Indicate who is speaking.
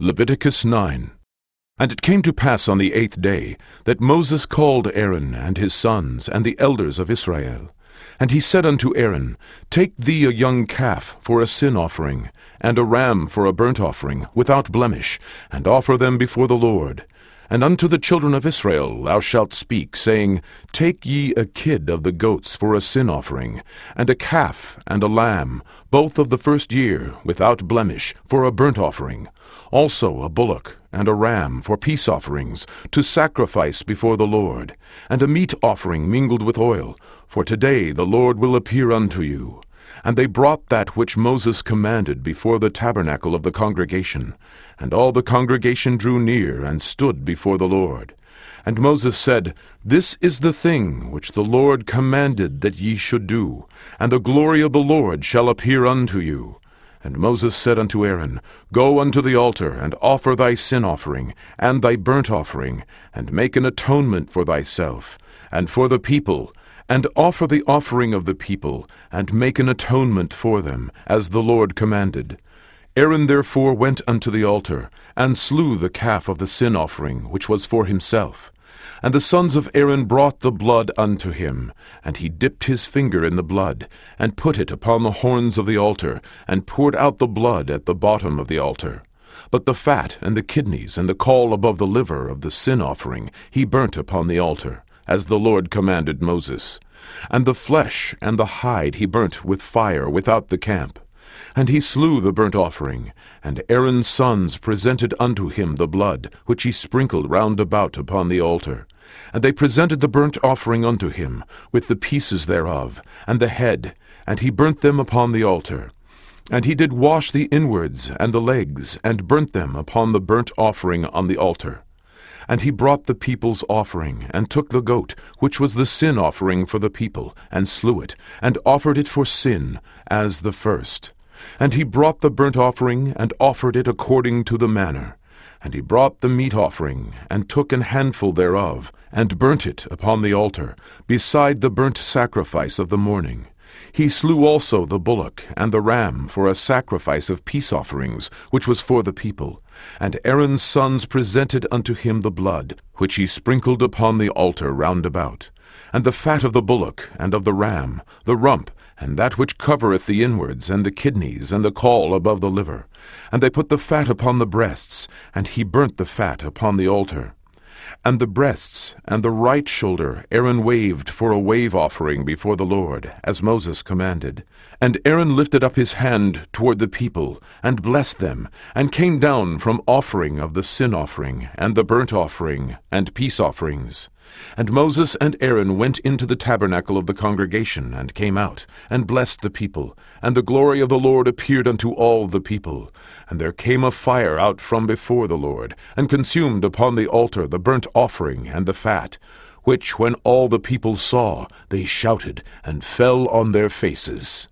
Speaker 1: Leviticus 9. And it came to pass on the 8th day that Moses called Aaron and his sons and the elders of Israel. And he said unto Aaron, Take thee a young calf for a sin offering, and a ram for a burnt offering, without blemish, and offer them before the Lord. And unto the children of Israel thou shalt speak, saying, Take ye a kid of the goats for a sin offering, and a calf and a lamb, both of the first year, without blemish, for a burnt offering. Also a bullock and a ram for peace offerings, to sacrifice before the Lord, and a meat offering mingled with oil, for today the Lord will appear unto you. And they brought that which Moses commanded before the tabernacle of the congregation. And all the congregation drew near and stood before the Lord. And Moses said, This is the thing which the Lord commanded that ye should do, and the glory of the Lord shall appear unto you. And Moses said unto Aaron, Go unto the altar, and offer thy sin offering, and thy burnt offering, and make an atonement for thyself, and for the people, and offer the offering of the people, and make an atonement for them, as the Lord commanded. Aaron therefore went unto the altar, and slew the calf of the sin offering, which was for himself. And the sons of Aaron brought the blood unto him, and he dipped his finger in the blood, and put it upon the horns of the altar, and poured out the blood at the bottom of the altar. But the fat and the kidneys and the caul above the liver of the sin offering he burnt upon the altar, as the Lord commanded Moses. And the flesh and the hide he burnt with fire without the camp. And he slew the burnt offering, and Aaron's sons presented unto him the blood, which he sprinkled round about upon the altar. And they presented the burnt offering unto him, with the pieces thereof, and the head, and he burnt them upon the altar. And he did wash the inwards and the legs, and burnt them upon the burnt offering on the altar. And he brought the people's offering, and took the goat, which was the sin offering for the people, and slew it, and offered it for sin, as the first. And he brought the burnt offering, and offered it according to the manner. And he brought the meat offering, and took an handful thereof, and burnt it upon the altar, beside the burnt sacrifice of the morning. He slew also the bullock and the ram for a sacrifice of peace offerings, which was for the people. And Aaron's sons presented unto him the blood, which he sprinkled upon the altar round about. And the fat of the bullock and of the ram, the rump, and that which covereth the inwards, and the kidneys, and the caul above the liver. And they put the fat upon the breasts, and he burnt the fat upon the altar. And the breasts and the right shoulder Aaron waved for a wave offering before the Lord, as Moses commanded. And Aaron lifted up his hand toward the people, and blessed them, and came down from offering of the sin offering, and the burnt offering, and peace offerings. And Moses and Aaron went into the tabernacle of the congregation, and came out, and blessed the people. And the glory of the Lord appeared unto all the people. And there came a fire out from before the Lord, and consumed upon the altar the burnt offering and the fat, which when all the people saw, they shouted, and fell on their faces.